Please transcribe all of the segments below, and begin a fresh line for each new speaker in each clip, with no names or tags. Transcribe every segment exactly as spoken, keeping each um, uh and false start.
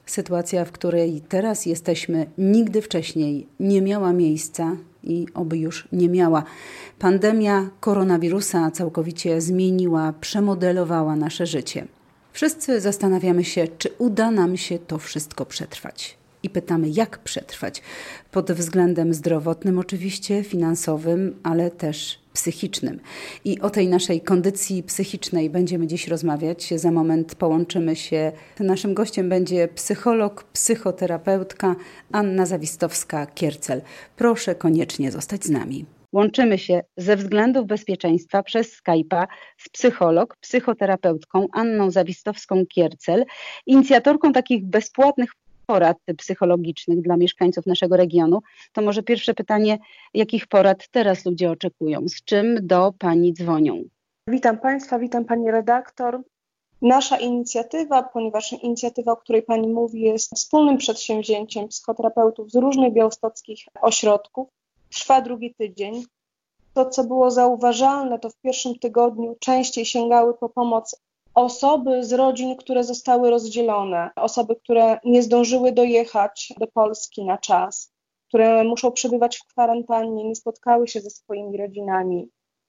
Sytuacja, w której teraz jesteśmy, nigdy wcześniej nie miała miejsca i oby już nie miała. Pandemia koronawirusa całkowicie zmieniła, przemodelowała nasze życie. Wszyscy zastanawiamy się, czy uda nam się to wszystko przetrwać. I pytamy, jak przetrwać? Pod względem zdrowotnym oczywiście, finansowym, ale też psychicznym. I o tej naszej kondycji psychicznej będziemy dziś rozmawiać. Za moment połączymy się. Naszym gościem będzie psycholog, psychoterapeutka Anna Zawistowska-Kiercel. Proszę koniecznie zostać z nami. Łączymy się ze względów bezpieczeństwa przez Skype'a z psycholog, psychoterapeutką Anną Zawistowską-Kiercel, inicjatorką takich bezpłatnych porad psychologicznych dla mieszkańców naszego regionu. To może pierwsze pytanie, jakich porad teraz ludzie oczekują? Z czym do Pani dzwonią?
Witam Państwa, witam Pani redaktor. Nasza inicjatywa, ponieważ inicjatywa, o której Pani mówi, jest wspólnym przedsięwzięciem psychoterapeutów z różnych białostockich ośrodków, trwa drugi tydzień. To, co było zauważalne, to w pierwszym tygodniu częściej sięgały po pomoc osoby z rodzin, które zostały rozdzielone, osoby, które nie zdążyły dojechać do Polski na czas, które muszą przebywać w kwarantannie, nie spotkały się ze swoimi rodzinami.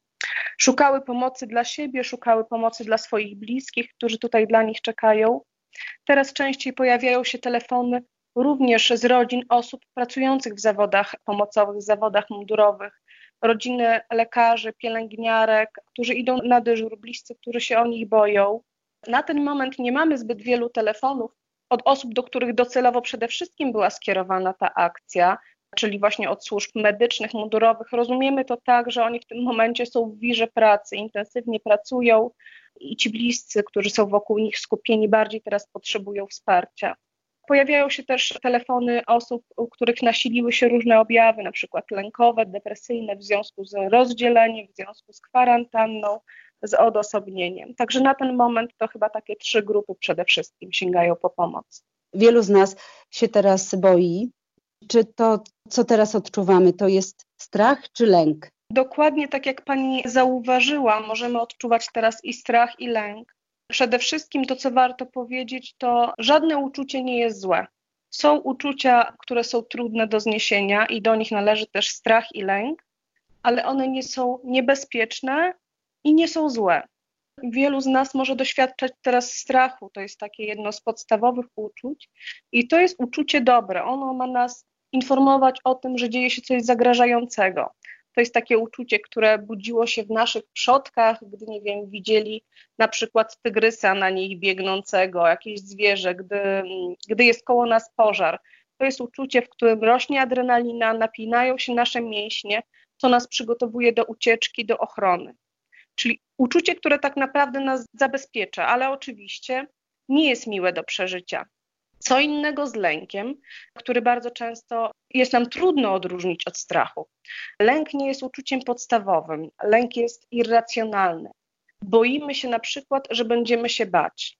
Szukały pomocy dla siebie, szukały pomocy dla swoich bliskich, którzy tutaj dla nich czekają. Teraz częściej pojawiają się telefony również z rodzin osób pracujących w zawodach pomocowych, w zawodach mundurowych, rodziny lekarzy, pielęgniarek, którzy idą na dyżur, bliscy, którzy się o nich boją. Na ten moment nie mamy zbyt wielu telefonów od osób, do których docelowo przede wszystkim była skierowana ta akcja, czyli właśnie od służb medycznych, mundurowych. Rozumiemy to tak, że oni w tym momencie są w wirze pracy, intensywnie pracują i ci bliscy, którzy są wokół nich skupieni, bardziej teraz potrzebują wsparcia. Pojawiają się też telefony osób, u których nasiliły się różne objawy, na przykład lękowe, depresyjne w związku z rozdzieleniem, w związku z kwarantanną, z odosobnieniem. Także na ten moment to chyba takie trzy grupy przede wszystkim sięgają po pomoc.
Wielu z nas się teraz boi. Czy to, co teraz odczuwamy, to jest strach czy lęk?
Dokładnie tak jak Pani zauważyła, możemy odczuwać teraz i strach, i lęk. Przede wszystkim to, co warto powiedzieć, to żadne uczucie nie jest złe. Są uczucia, które są trudne do zniesienia i do nich należy też strach i lęk, ale one nie są niebezpieczne i nie są złe. Wielu z nas może doświadczać teraz strachu, to jest takie jedno z podstawowych uczuć i to jest uczucie dobre. Ono ma nas informować o tym, że dzieje się coś zagrażającego. To jest takie uczucie, które budziło się w naszych przodkach, gdy, nie wiem, widzieli na przykład tygrysa na nich biegnącego, jakieś zwierzę, gdy, gdy jest koło nas pożar. To jest uczucie, w którym rośnie adrenalina, napinają się nasze mięśnie, co nas przygotowuje do ucieczki, do ochrony. Czyli uczucie, które tak naprawdę nas zabezpiecza, ale oczywiście nie jest miłe do przeżycia. Co innego z lękiem, który bardzo często jest nam trudno odróżnić od strachu. Lęk nie jest uczuciem podstawowym, lęk jest irracjonalny. Boimy się na przykład, że będziemy się bać.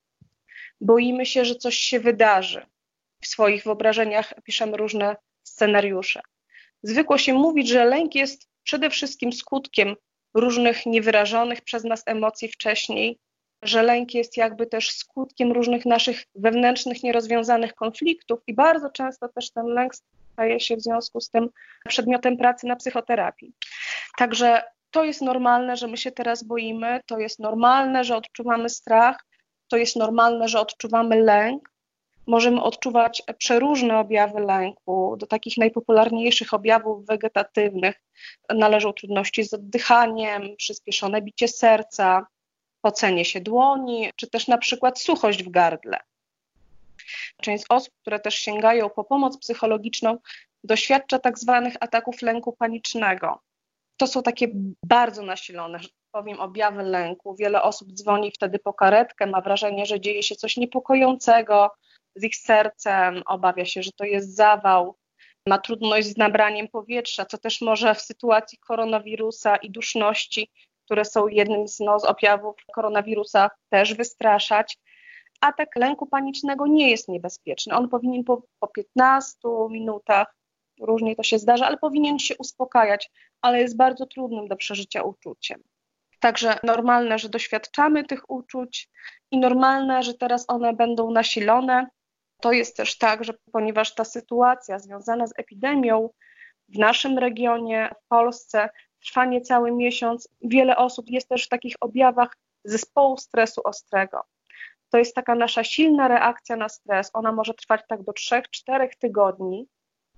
Boimy się, że coś się wydarzy. W swoich wyobrażeniach piszemy różne scenariusze. Zwykło się mówić, że lęk jest przede wszystkim skutkiem różnych niewyrażonych przez nas emocji wcześniej, że lęk jest jakby też skutkiem różnych naszych wewnętrznych, nierozwiązanych konfliktów i bardzo często też ten lęk staje się w związku z tym przedmiotem pracy na psychoterapii. Także to jest normalne, że my się teraz boimy, to jest normalne, że odczuwamy strach, to jest normalne, że odczuwamy lęk. Możemy odczuwać przeróżne objawy lęku. Do takich najpopularniejszych objawów wegetatywnych należą trudności z oddychaniem, przyspieszone bicie serca, pocenie się dłoni, czy też na przykład suchość w gardle. Część osób, które też sięgają po pomoc psychologiczną, doświadcza tak zwanych ataków lęku panicznego. To są takie bardzo nasilone, że tak powiem, objawy lęku. Wiele osób dzwoni wtedy po karetkę, ma wrażenie, że dzieje się coś niepokojącego z ich sercem, obawia się, że to jest zawał, ma trudność z nabraniem powietrza, co też może w sytuacji koronawirusa i duszności, które są jednym z, no, z objawów koronawirusa, też wystraszać. Atak lęku panicznego nie jest niebezpieczny. On powinien po, po piętnastu minutach, różnie to się zdarza, ale powinien się uspokajać, ale jest bardzo trudnym do przeżycia uczuciem. Także normalne, że doświadczamy tych uczuć i normalne, że teraz one będą nasilone. To jest też tak, że ponieważ ta sytuacja związana z epidemią w naszym regionie, w Polsce trwa niecały miesiąc, wiele osób jest też w takich objawach zespołu stresu ostrego. To jest taka nasza silna reakcja na stres. Ona może trwać tak do trzech czterech tygodni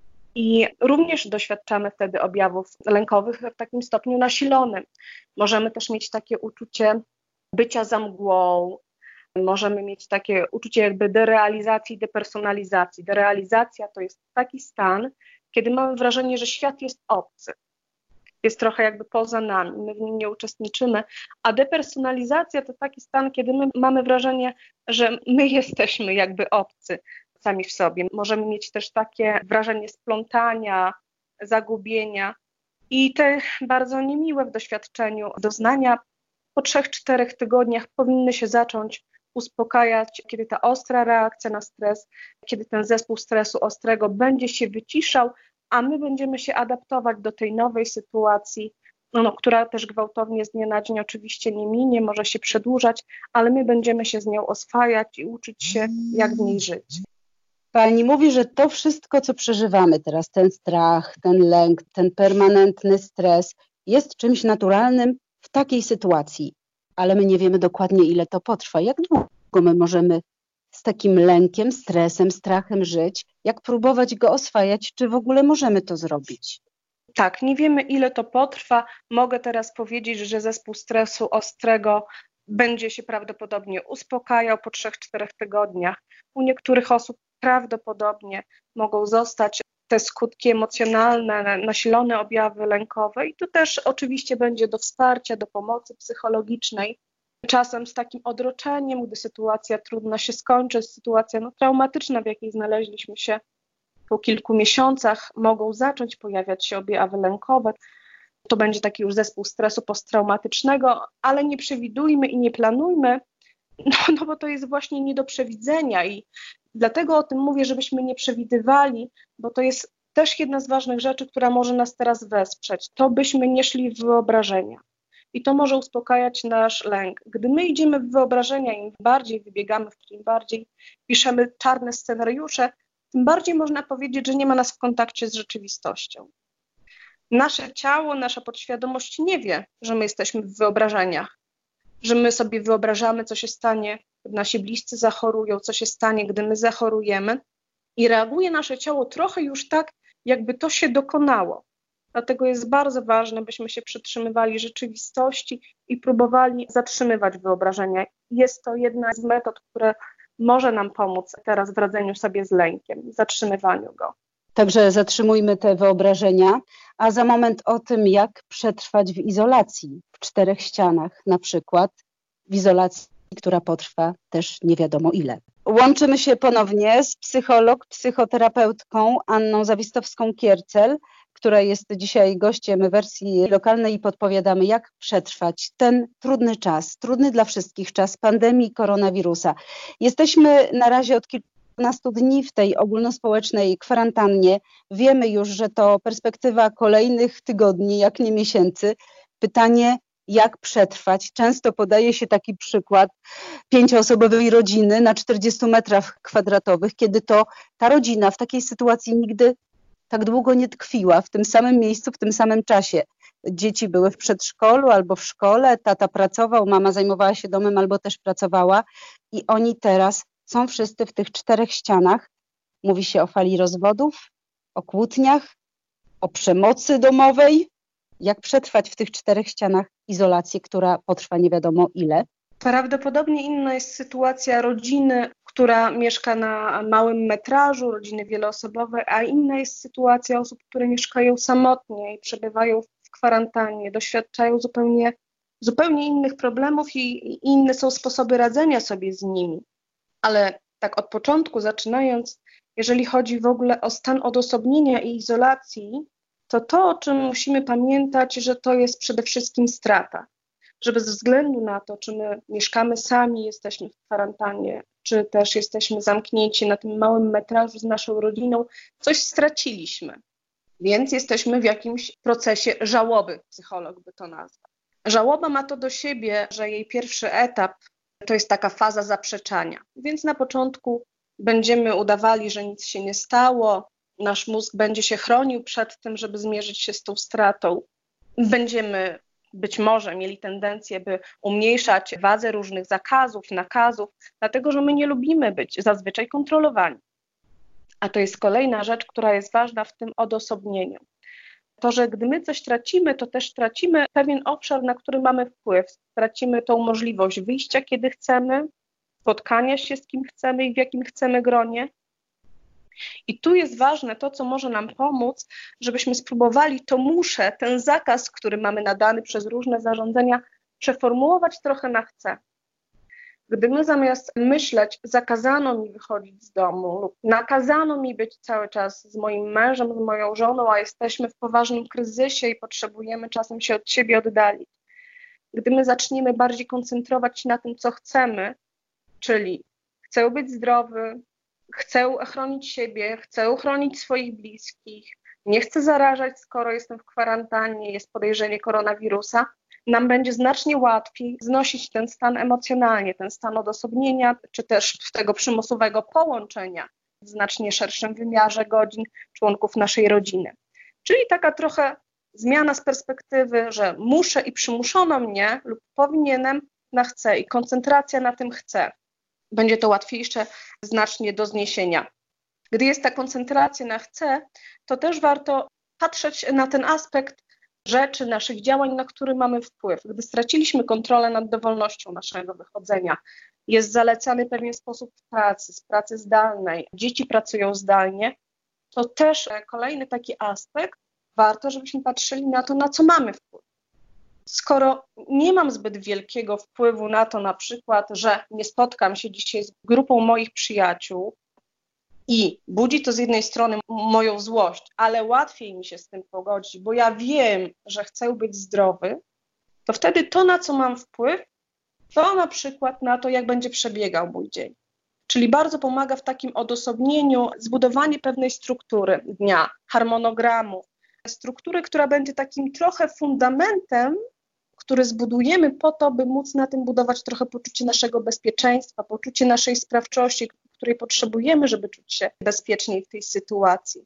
i również doświadczamy wtedy objawów lękowych w takim stopniu nasilonym. Możemy też mieć takie uczucie bycia za mgłą, możemy mieć takie uczucie jakby derealizacji, depersonalizacji. Derealizacja to jest taki stan, kiedy mamy wrażenie, że świat jest obcy. Jest trochę jakby poza nami, my w nim nie uczestniczymy, a depersonalizacja to taki stan, kiedy my mamy wrażenie, że my jesteśmy jakby obcy sami w sobie. Możemy mieć też takie wrażenie splątania, zagubienia i te bardzo niemiłe w doświadczeniu doznania po trzech czterech tygodniach powinny się zacząć uspokajać, kiedy ta ostra reakcja na stres, kiedy ten zespół stresu ostrego będzie się wyciszał, a my będziemy się adaptować do tej nowej sytuacji, no, która też gwałtownie z dnia na dzień oczywiście nie minie, może się przedłużać, ale my będziemy się z nią oswajać i uczyć się, jak w niej żyć.
Pani mówi, że to wszystko, co przeżywamy teraz, ten strach, ten lęk, ten permanentny stres, jest czymś naturalnym w takiej sytuacji, ale my nie wiemy dokładnie, ile to potrwa. Jak długo my możemy z takim lękiem, stresem, strachem żyć? Jak próbować go oswajać? Czy w ogóle możemy to zrobić?
Tak, nie wiemy, ile to potrwa. Mogę teraz powiedzieć, że zespół stresu ostrego będzie się prawdopodobnie uspokajał po trzech czterech tygodniach. U niektórych osób prawdopodobnie mogą zostać te skutki emocjonalne, nasilone objawy lękowe i tu też oczywiście będzie do wsparcia, do pomocy psychologicznej. Czasem z takim odroczeniem, gdy sytuacja trudna się skończy, sytuacja no, traumatyczna, w jakiej znaleźliśmy się po kilku miesiącach, mogą zacząć pojawiać się objawy lękowe. To będzie taki już zespół stresu posttraumatycznego, ale nie przewidujmy i nie planujmy, no, no bo to jest właśnie nie do przewidzenia i dlatego o tym mówię, żebyśmy nie przewidywali, bo to jest też jedna z ważnych rzeczy, która może nas teraz wesprzeć. To byśmy nie szli w wyobrażenia. I to może uspokajać nasz lęk. Gdy my idziemy w wyobrażenia, im bardziej wybiegamy, im bardziej piszemy czarne scenariusze, tym bardziej można powiedzieć, że nie ma nas w kontakcie z rzeczywistością. Nasze ciało, nasza podświadomość nie wie, że my jesteśmy w wyobrażeniach, że my sobie wyobrażamy, co się stanie, gdy nasi bliscy zachorują, co się stanie, gdy my zachorujemy i reaguje nasze ciało trochę już tak, jakby to się dokonało. Dlatego jest bardzo ważne, byśmy się przytrzymywali rzeczywistości i próbowali zatrzymywać wyobrażenia. Jest to jedna z metod, które może nam pomóc teraz w radzeniu sobie z lękiem, zatrzymywaniu go.
Także zatrzymujmy te wyobrażenia, a za moment o tym, jak przetrwać w izolacji, w czterech ścianach na przykład, w izolacji, która potrwa też nie wiadomo ile. Łączymy się ponownie z psycholog, psychoterapeutką Anną Zawistowską-Kiercel, która jest dzisiaj gościem wersji lokalnej i podpowiadamy, jak przetrwać ten trudny czas, trudny dla wszystkich czas pandemii koronawirusa. Jesteśmy na razie od kilkunastu dni w tej ogólnospołecznej kwarantannie. Wiemy już, że to perspektywa kolejnych tygodni, jak nie miesięcy. Pytanie, jak przetrwać? Często podaje się taki przykład pięcioosobowej rodziny na czterdziestu metrach kwadratowych, kiedy to ta rodzina w takiej sytuacji nigdy tak długo nie tkwiła w tym samym miejscu, w tym samym czasie. Dzieci były w przedszkolu albo w szkole, tata pracował, mama zajmowała się domem albo też pracowała i oni teraz są wszyscy w tych czterech ścianach. Mówi się o fali rozwodów, o kłótniach, o przemocy domowej. Jak przetrwać w tych czterech ścianach izolację, która potrwa nie wiadomo ile?
Prawdopodobnie inna jest sytuacja rodziny, która mieszka na małym metrażu, rodziny wieloosobowej, a inna jest sytuacja osób, które mieszkają samotnie i przebywają w kwarantannie, doświadczają zupełnie, zupełnie innych problemów i, i inne są sposoby radzenia sobie z nimi. Ale tak od początku zaczynając, jeżeli chodzi w ogóle o stan odosobnienia i izolacji, to to, o czym musimy pamiętać, że to jest przede wszystkim strata. Że bez względu na to, czy my mieszkamy sami, jesteśmy w kwarantannie, czy też jesteśmy zamknięci na tym małym metrażu z naszą rodziną, coś straciliśmy. Więc jesteśmy w jakimś procesie żałoby, psycholog by to nazwał. Żałoba ma to do siebie, że jej pierwszy etap to jest taka faza zaprzeczania. Więc na początku będziemy udawali, że nic się nie stało, nasz mózg będzie się chronił przed tym, żeby zmierzyć się z tą stratą. Będziemy być może mieli tendencję, by umniejszać wadze różnych zakazów, nakazów, dlatego że my nie lubimy być zazwyczaj kontrolowani. A to jest kolejna rzecz, która jest ważna w tym odosobnieniu. To, że gdy my coś tracimy, to też tracimy pewien obszar, na który mamy wpływ. Tracimy tą możliwość wyjścia, kiedy chcemy, spotkania się z kim chcemy i w jakim chcemy gronie. I tu jest ważne to, co może nam pomóc, żebyśmy spróbowali to muszę, ten zakaz, który mamy nadany przez różne zarządzenia, przeformułować trochę na chcę. Gdy my zamiast myśleć, zakazano mi wychodzić z domu lub nakazano mi być cały czas z moim mężem, z moją żoną, a jesteśmy w poważnym kryzysie i potrzebujemy czasem się od siebie oddalić. Gdy my zaczniemy bardziej koncentrować się na tym, co chcemy, czyli chcę być zdrowy, chcę chronić siebie, chcę chronić swoich bliskich, nie chcę zarażać, skoro jestem w kwarantannie, jest podejrzenie koronawirusa, nam będzie znacznie łatwiej znosić ten stan emocjonalnie, ten stan odosobnienia, czy też tego przymusowego połączenia w znacznie szerszym wymiarze godzin członków naszej rodziny. Czyli taka trochę zmiana z perspektywy, że muszę i przymuszono mnie lub powinienem na chcę i koncentracja na tym chcę. Będzie to łatwiejsze znacznie do zniesienia. Gdy jest ta koncentracja na chcę, to też warto patrzeć na ten aspekt rzeczy, naszych działań, na które mamy wpływ. Gdy straciliśmy kontrolę nad dowolnością naszego wychodzenia, jest zalecany pewien sposób pracy, z pracy zdalnej, dzieci pracują zdalnie, to też kolejny taki aspekt, warto, żebyśmy patrzyli na to, na co mamy wpływ. Skoro nie mam zbyt wielkiego wpływu na to na przykład, że nie spotkam się dzisiaj z grupą moich przyjaciół i budzi to z jednej strony moją złość, ale łatwiej mi się z tym pogodzić, bo ja wiem, że chcę być zdrowy, to wtedy to, na co mam wpływ, to na przykład na to, jak będzie przebiegał mój dzień. Czyli bardzo pomaga w takim odosobnieniu zbudowanie pewnej struktury dnia, harmonogramu, struktury, która będzie takim trochę fundamentem, który zbudujemy po to, by móc na tym budować trochę poczucie naszego bezpieczeństwa, poczucie naszej sprawczości, której potrzebujemy, żeby czuć się bezpieczniej w tej sytuacji.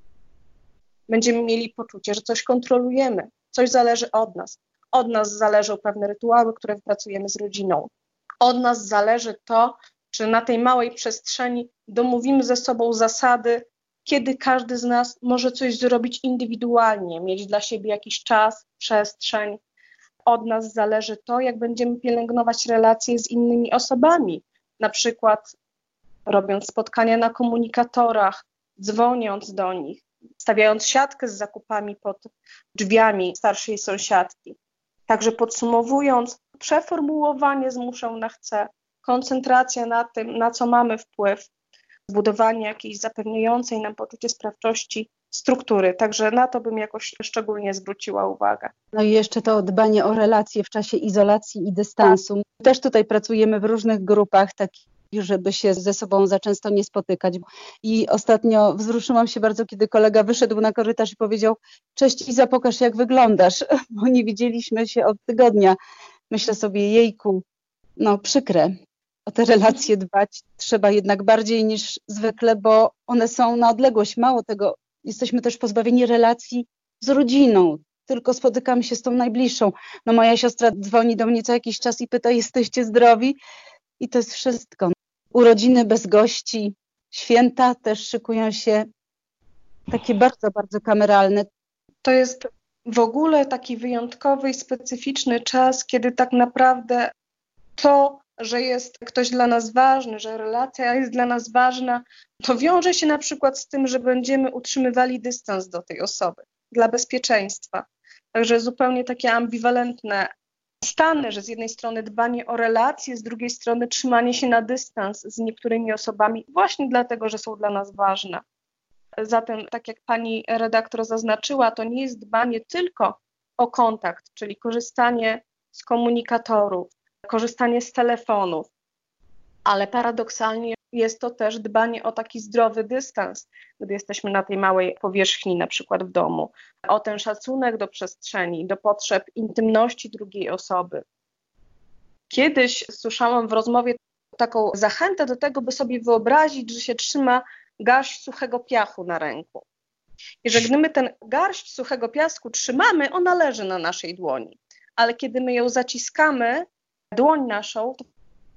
Będziemy mieli poczucie, że coś kontrolujemy, coś zależy od nas. Od nas zależą pewne rytuały, które wypracujemy z rodziną. Od nas zależy to, czy na tej małej przestrzeni domówimy ze sobą zasady, kiedy każdy z nas może coś zrobić indywidualnie, mieć dla siebie jakiś czas, przestrzeń. Od nas zależy to, jak będziemy pielęgnować relacje z innymi osobami, na przykład robiąc spotkania na komunikatorach, dzwoniąc do nich, stawiając siatkę z zakupami pod drzwiami starszej sąsiadki. Także podsumowując, przeformułowanie z muszę na chcę, koncentracja na tym, na co mamy wpływ, zbudowanie jakiejś zapewniającej nam poczucie sprawczości struktury. Także na to bym jakoś szczególnie zwróciła uwagę.
No i jeszcze to dbanie o relacje w czasie izolacji i dystansu. Tak. Też tutaj pracujemy w różnych grupach takich, żeby się ze sobą za często nie spotykać. I ostatnio wzruszyłam się bardzo, kiedy kolega wyszedł na korytarz i powiedział: cześć Iza, pokaż jak wyglądasz, bo nie widzieliśmy się od tygodnia. Myślę sobie, jejku, no przykre. O te relacje dbać trzeba jednak bardziej niż zwykle, bo one są na odległość. Mało tego, jesteśmy też pozbawieni relacji z rodziną. Tylko spotykamy się z tą najbliższą. No moja siostra dzwoni do mnie co jakiś czas i pyta: jesteście zdrowi? I to jest wszystko. Urodziny bez gości, święta też szykują się takie bardzo, bardzo kameralne.
To jest w ogóle taki wyjątkowy i specyficzny czas, kiedy tak naprawdę to, że jest ktoś dla nas ważny, że relacja jest dla nas ważna, to wiąże się na przykład z tym, że będziemy utrzymywali dystans do tej osoby dla bezpieczeństwa. Także zupełnie takie ambiwalentne stany, że z jednej strony dbanie o relacje, z drugiej strony trzymanie się na dystans z niektórymi osobami właśnie dlatego, że są dla nas ważne. Zatem, tak jak pani redaktor zaznaczyła, to nie jest dbanie tylko o kontakt, czyli korzystanie z komunikatorów, korzystanie z telefonów, ale paradoksalnie jest to też dbanie o taki zdrowy dystans, gdy jesteśmy na tej małej powierzchni, na przykład w domu, o ten szacunek do przestrzeni, do potrzeb intymności drugiej osoby. Kiedyś słyszałam w rozmowie taką zachętę do tego, by sobie wyobrazić, że się trzyma garść suchego piachu na ręku. I że gdy my ten garść suchego piasku trzymamy, ona leży na naszej dłoni. Ale kiedy my ją zaciskamy, dłoń naszą, to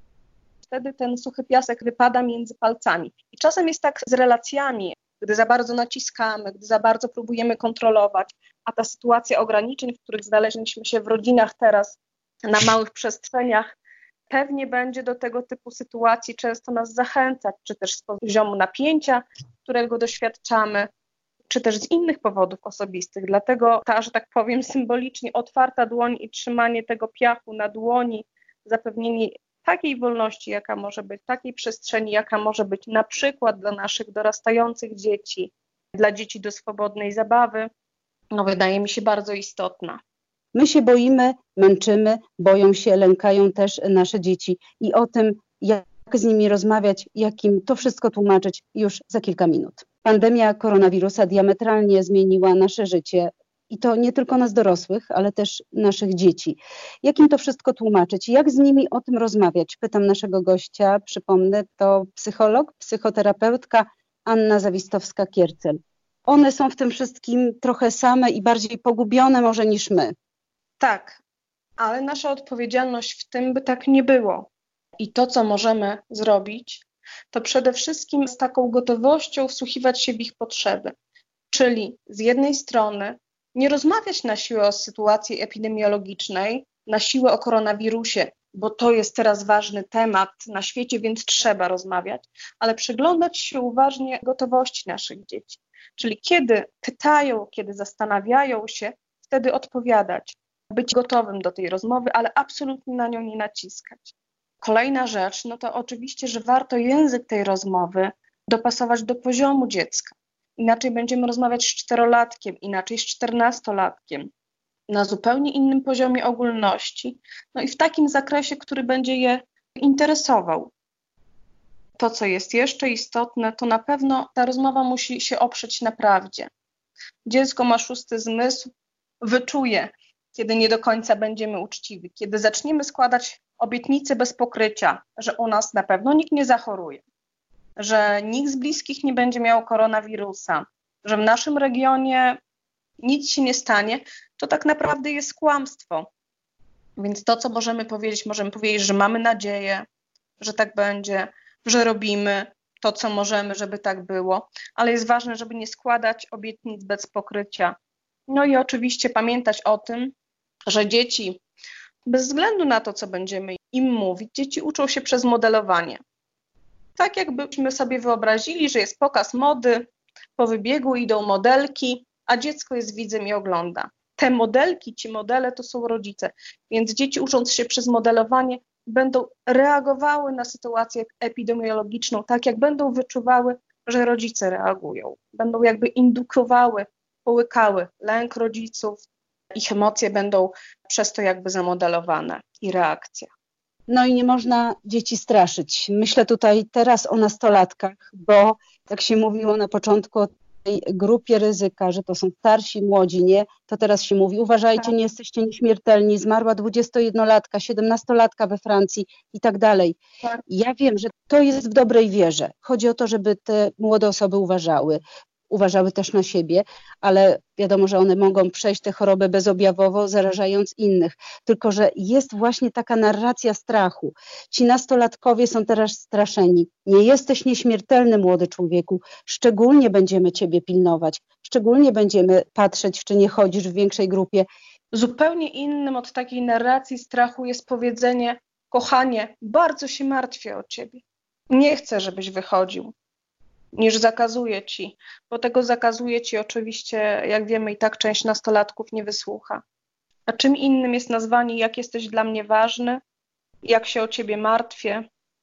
wtedy ten suchy piasek wypada między palcami. I czasem jest tak z relacjami, gdy za bardzo naciskamy, gdy za bardzo próbujemy kontrolować, a ta sytuacja ograniczeń, w których znaleźliśmy się w rodzinach teraz, na małych przestrzeniach, pewnie będzie do tego typu sytuacji często nas zachęcać, czy też z poziomu napięcia, którego doświadczamy, czy też z innych powodów osobistych. Dlatego ta, że tak powiem symbolicznie, otwarta dłoń i trzymanie tego piachu na dłoni, zapewnienie takiej wolności, jaka może być, takiej przestrzeni, jaka może być na przykład dla naszych dorastających dzieci, dla dzieci do swobodnej zabawy, no wydaje mi się bardzo istotna.
My się boimy, męczymy, boją się, lękają też nasze dzieci i o tym, jak z nimi rozmawiać, jak im to wszystko tłumaczyć, już za kilka minut. Pandemia koronawirusa diametralnie zmieniła nasze życie i to nie tylko nas dorosłych, ale też naszych dzieci. Jak im to wszystko tłumaczyć? Jak z nimi o tym rozmawiać? Pytam naszego gościa, przypomnę, to psycholog, psychoterapeutka Anna Zawistowska-Kiercel. One są w tym wszystkim trochę same i bardziej pogubione może niż my.
Tak, ale nasza odpowiedzialność w tym, by tak nie było. I to, co możemy zrobić, to przede wszystkim z taką gotowością wsłuchiwać się w ich potrzeby. Czyli z jednej strony nie rozmawiać na siłę o sytuacji epidemiologicznej, na siłę o koronawirusie, bo to jest teraz ważny temat na świecie, więc trzeba rozmawiać, ale przyglądać się uważnie gotowości naszych dzieci. Czyli kiedy pytają, kiedy zastanawiają się, wtedy odpowiadać. Być gotowym do tej rozmowy, ale absolutnie na nią nie naciskać. Kolejna rzecz, no to oczywiście, że warto język tej rozmowy dopasować do poziomu dziecka. Inaczej będziemy rozmawiać z czterolatkiem, inaczej z czternastolatkiem, na zupełnie innym poziomie ogólności, no i w takim zakresie, który będzie je interesował. To, co jest jeszcze istotne, to na pewno ta rozmowa musi się oprzeć na prawdzie. Dziecko ma szósty zmysł, wyczuje, kiedy nie do końca będziemy uczciwi, kiedy zaczniemy składać obietnice bez pokrycia, że u nas na pewno nikt nie zachoruje, że nikt z bliskich nie będzie miał koronawirusa, że w naszym regionie nic się nie stanie, to tak naprawdę jest kłamstwo. Więc to, co możemy powiedzieć, możemy powiedzieć, że mamy nadzieję, że tak będzie, że robimy to, co możemy, żeby tak było, ale jest ważne, żeby nie składać obietnic bez pokrycia. No i oczywiście pamiętać o tym, że dzieci, bez względu na to, co będziemy im mówić, dzieci uczą się przez modelowanie. Tak jakbyśmy sobie wyobrazili, że jest pokaz mody, po wybiegu idą modelki, a dziecko jest widzem i ogląda. Te modelki, ci modele to są rodzice, więc dzieci ucząc się przez modelowanie będą reagowały na sytuację epidemiologiczną, tak jak będą wyczuwały, że rodzice reagują. Będą jakby indukowały, połykały lęk rodziców, ich emocje będą przez to jakby zamodelowane i reakcja.
No i nie można dzieci straszyć. Myślę tutaj teraz o nastolatkach, bo jak się mówiło na początku o tej grupie ryzyka, że to są starsi, młodzi, nie? To teraz się mówi, uważajcie, nie jesteście nieśmiertelni, zmarła dwudziestojednolatka, siedemnastolatka we Francji i tak dalej.
Tak.
Ja wiem, że to jest w dobrej wierze. Chodzi o to, żeby te młode osoby uważały. Uważały też na siebie, ale wiadomo, że one mogą przejść tę chorobę bezobjawowo, zarażając innych. Tylko że jest właśnie taka narracja strachu. Ci nastolatkowie są teraz straszeni. Nie jesteś nieśmiertelny, młody człowieku. Szczególnie będziemy ciebie pilnować. Szczególnie będziemy patrzeć, czy nie chodzisz w większej grupie.
Zupełnie innym od takiej narracji strachu jest powiedzenie: kochanie, bardzo się martwię o ciebie. Nie chcę, żebyś wychodził. Niż zakazuje ci, bo tego zakazuje ci oczywiście, jak wiemy, i tak część nastolatków nie wysłucha. A czym innym jest nazwanie: jak jesteś dla mnie ważny, jak się o ciebie martwię,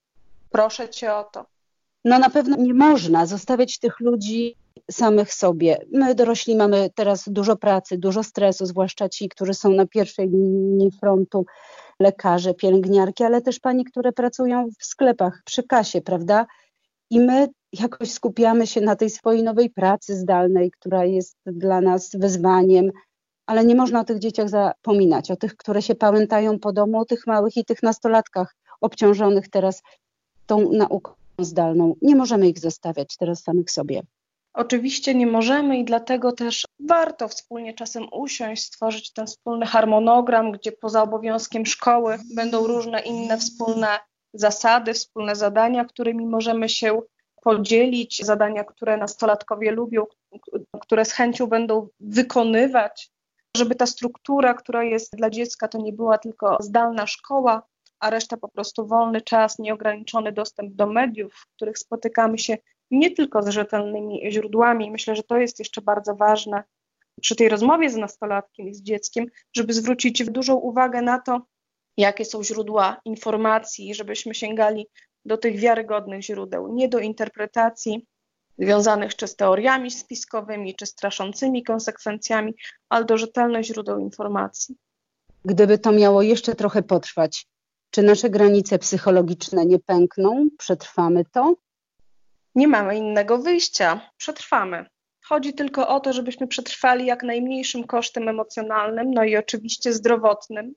proszę cię o to.
No na pewno nie można zostawiać tych ludzi samych sobie. My dorośli mamy teraz dużo pracy, dużo stresu, zwłaszcza ci, którzy są na pierwszej linii frontu, lekarze, pielęgniarki, ale też pani, które pracują w sklepach, przy kasie, prawda? I my jakoś skupiamy się na tej swojej nowej pracy zdalnej, która jest dla nas wyzwaniem, ale nie można o tych dzieciach zapominać, o tych, które się pałętają po domu, o tych małych i tych nastolatkach obciążonych teraz tą nauką zdalną. Nie możemy ich zostawiać teraz samych sobie.
Oczywiście nie możemy i dlatego też warto wspólnie czasem usiąść, stworzyć ten wspólny harmonogram, gdzie poza obowiązkiem szkoły będą różne inne wspólne zasady, wspólne zadania, którymi możemy się podzielić, zadania, które nastolatkowie lubią, które z chęcią będą wykonywać, żeby ta struktura, która jest dla dziecka, to nie była tylko zdalna szkoła, a reszta po prostu wolny czas, nieograniczony dostęp do mediów, w których spotykamy się nie tylko z rzetelnymi źródłami. Myślę, że to jest jeszcze bardzo ważne przy tej rozmowie z nastolatkiem i z dzieckiem, żeby zwrócić dużą uwagę na to, jakie są źródła informacji, żebyśmy sięgali do tych wiarygodnych źródeł, nie do interpretacji związanych czy z teoriami spiskowymi, czy straszącymi konsekwencjami, ale do rzetelnych źródeł informacji.
Gdyby to miało jeszcze trochę potrwać, czy nasze granice psychologiczne nie pękną? Przetrwamy to?
Nie mamy innego wyjścia, przetrwamy. Chodzi tylko o to, żebyśmy przetrwali jak najmniejszym kosztem emocjonalnym, no i oczywiście zdrowotnym.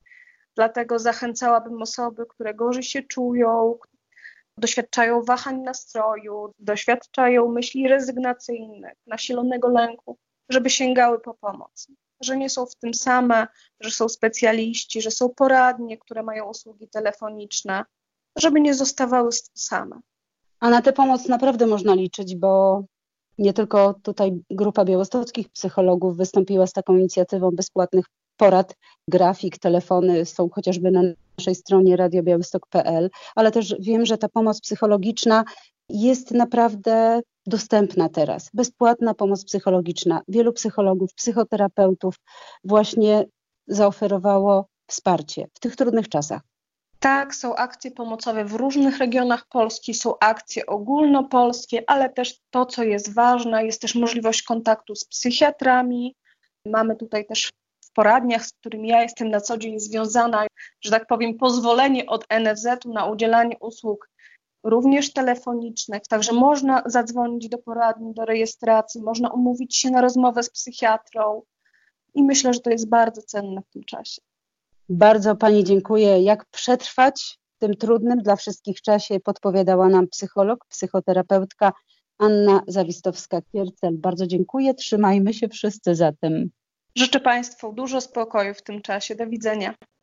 Dlatego zachęcałabym osoby, które gorzej się czują, doświadczają wahań nastroju, doświadczają myśli rezygnacyjnych, nasilonego lęku, żeby sięgały po pomoc. Że nie są w tym same, że są specjaliści, że są poradnie, które mają usługi telefoniczne, żeby nie zostawały z tym same.
A na tę pomoc naprawdę można liczyć, bo nie tylko tutaj grupa białostockich psychologów wystąpiła z taką inicjatywą bezpłatnych porad, grafik, telefony są chociażby na naszej stronie radio białystok kropka p l, ale też wiem, że ta pomoc psychologiczna jest naprawdę dostępna teraz. Bezpłatna pomoc psychologiczna. Wielu psychologów, psychoterapeutów właśnie zaoferowało wsparcie w tych trudnych czasach.
Tak, są akcje pomocowe w różnych regionach Polski, są akcje ogólnopolskie, ale też to, co jest ważne, jest też możliwość kontaktu z psychiatrami. Mamy tutaj też w poradniach, z którymi ja jestem na co dzień związana, że tak powiem, pozwolenie od N F Z-u na udzielanie usług również telefonicznych, także można zadzwonić do poradni, do rejestracji, można umówić się na rozmowę z psychiatrą i myślę, że to jest bardzo cenne w tym czasie.
Bardzo Pani dziękuję. Jak przetrwać w tym trudnym dla wszystkich czasie, podpowiadała nam psycholog, psychoterapeutka Anna Zawistowska-Kiercel. Bardzo dziękuję. Trzymajmy się wszyscy zatem.
Życzę Państwu dużo spokoju w tym czasie. Do widzenia.